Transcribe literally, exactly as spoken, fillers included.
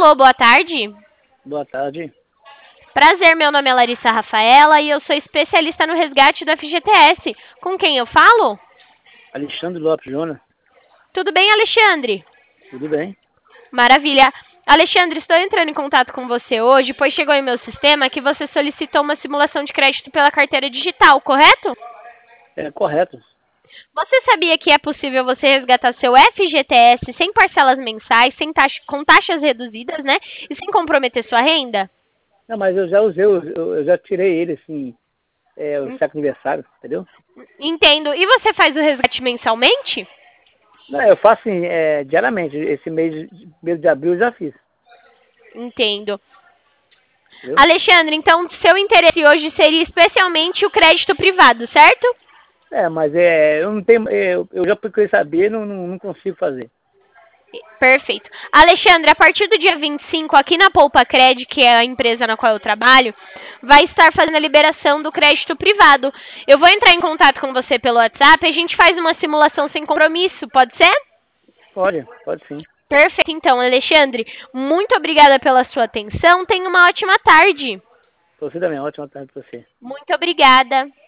Alô, boa tarde. Boa tarde. Prazer, meu nome é Larissa Rafaela e eu sou especialista no resgate do F G T S. Com quem eu falo? Alexandre Lopes Júnior. Tudo bem, Alexandre? Tudo bem? Maravilha. Alexandre, estou entrando em contato com você hoje, pois chegou em meu sistema que você solicitou uma simulação de crédito pela carteira digital, correto? É correto. Você sabia que é possível você resgatar seu F G T S sem parcelas mensais, sem taxa, com taxas reduzidas, né? E sem comprometer sua renda? Não, mas eu já usei, eu, eu já tirei ele, assim, é, o século aniversário, entendeu? Entendo. E você faz o resgate mensalmente? Não, eu faço assim, é, diariamente. Esse mês, mês de abril eu já fiz. Entendo. Entendeu? Alexandre, então seu interesse hoje seria especialmente o crédito privado, certo? É, mas é, eu não tenho, eu, eu já procurei saber, não, não, não consigo fazer. Perfeito. Alexandre, a partir do dia vinte e cinco, aqui na Poupa Cred, que é a empresa na qual eu trabalho, vai estar fazendo a liberação do crédito privado. Eu vou entrar em contato com você pelo WhatsApp e a gente faz uma simulação sem compromisso, pode ser? Pode, pode sim. Perfeito, então, Alexandre. Muito obrigada pela sua atenção. Tenha uma ótima tarde. Você também, ótima tarde para você. Muito obrigada.